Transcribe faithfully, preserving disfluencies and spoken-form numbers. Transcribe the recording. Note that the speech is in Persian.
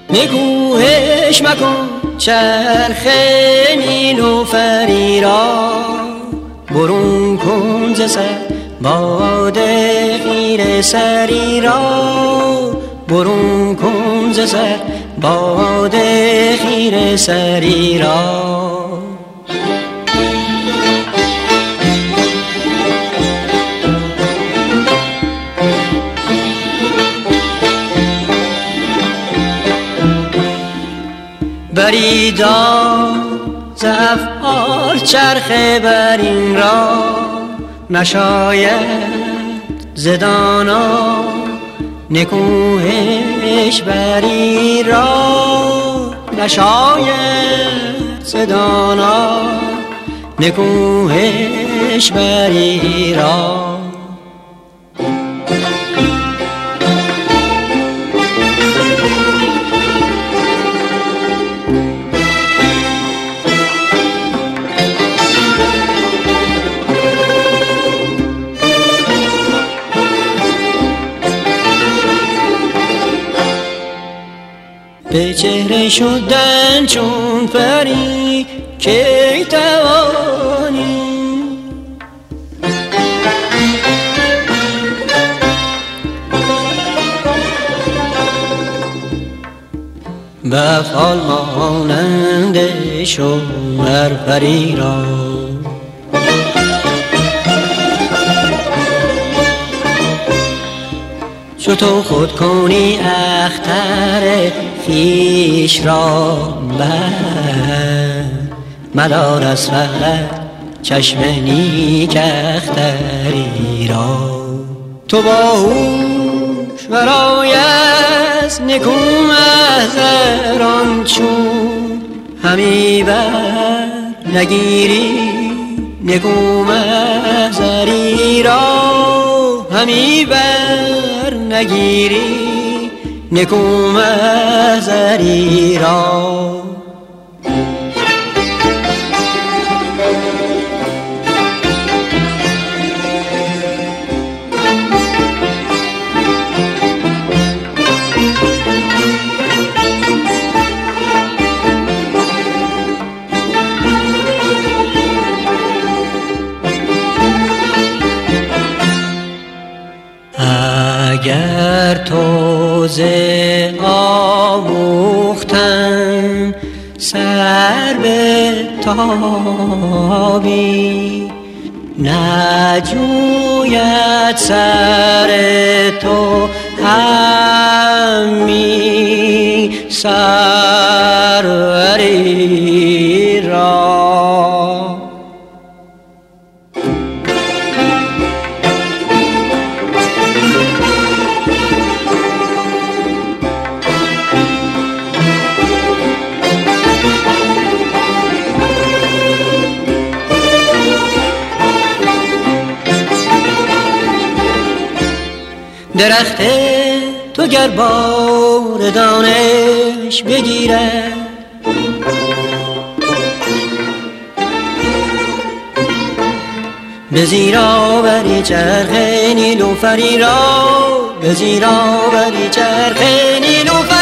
نکوهش مکن چرخ نیلوفری را، برون کن ز سر باد خیره سری را، برون کن ز سر باد خیره سری را. بریدا ز افعال چرخ برین را، نشاید ز دانا نکوهش بری را، نشاید ز دانا نکوهش بری را. به چهره شدن چون پری کی توانی، به افعال مانند شوهر پری را. چو تو خود کنی اختر خویش را بر، مدار از فقط چشم نیک اختری را. تو باهوش ورای از نکو محضران چون، همی بر نگیری نکو محضری را، همی بر نگیری نکو محضری را. اگر تو ز آموختن سر به تابی، نجوید سر تو همی سروری را. درخت تو گر بار دانش بگیرد، به زیرا بری چرخ نیلوفری را، به زیرا بری چرخ نیلوفری